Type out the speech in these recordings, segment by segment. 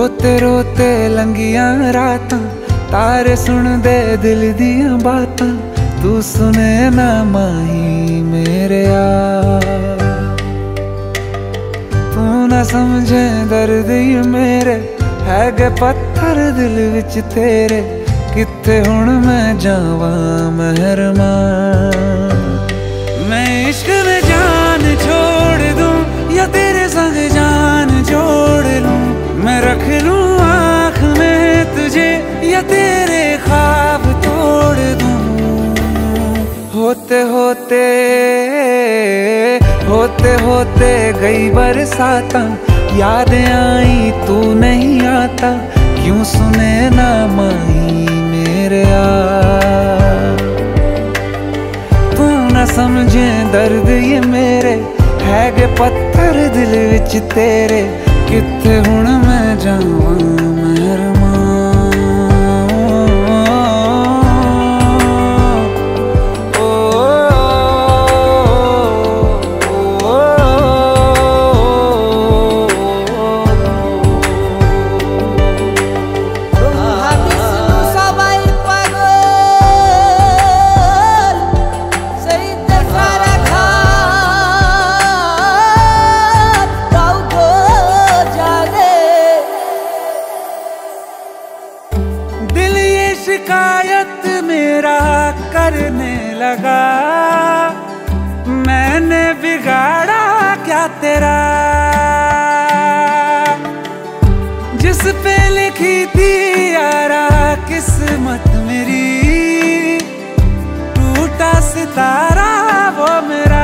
रोते रोते लंगियां रातां, तारे सुन दे दिल दियां बातां, तू सुने ना माही मेरे तू ना समझे दर्द ये मेरे, है गे पत्थर दिल विच तेरे, कित्थे हुण मैं जावां महरमा। मैं इश्क में जान छोड़ दूं या तेरे संग जान जोड़ लूं, मैं रख लूं आँख में तुझे या तेरे ख्वाब तोड़ दूं। होते होते होते होते गई बरसातां, याद आई तू नहीं आता, क्यों सुने ना माही मेरे तू ना समझे दर्द ये मेरे, है गे पत्थर दिल विच तेरे, कित्थे हुण मैं जावां महरमा। शिकायत मेरा करने लगा, मैंने बिगाड़ा क्या तेरा, जिस पे लिखी थी यारा किस्मत मेरी, टूटा सितारा वो मेरा।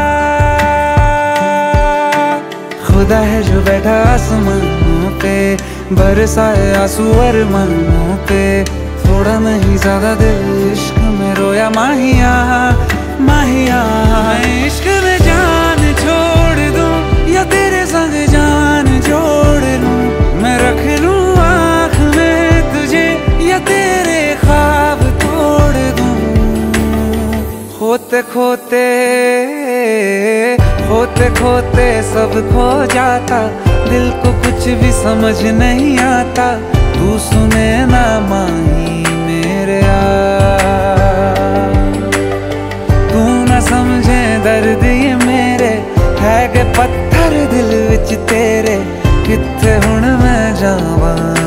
खुदा है जो बैठा आसमानों पे, बरसाए आंसू अरमानों पे, थोड़ा नहीं ज्यादा दिल इश्क में रोया माहिया माहिया। मैं इश्क में जान छोड़ दूं या तेरे संग जान जोड़ लूं, मैं रख लूं आँख में तुझे या तेरे ख्वाब तोड़ दूं। खोते खोते खोते खोते सब खो जाता, दिल को कुछ भी समझ नहीं आता, तू सुने ना माही मेरे तू ना समझे दर्द ये मेरे, है गे पत्थर दिल विच तेरे, कित्थे हुण मैं जावां।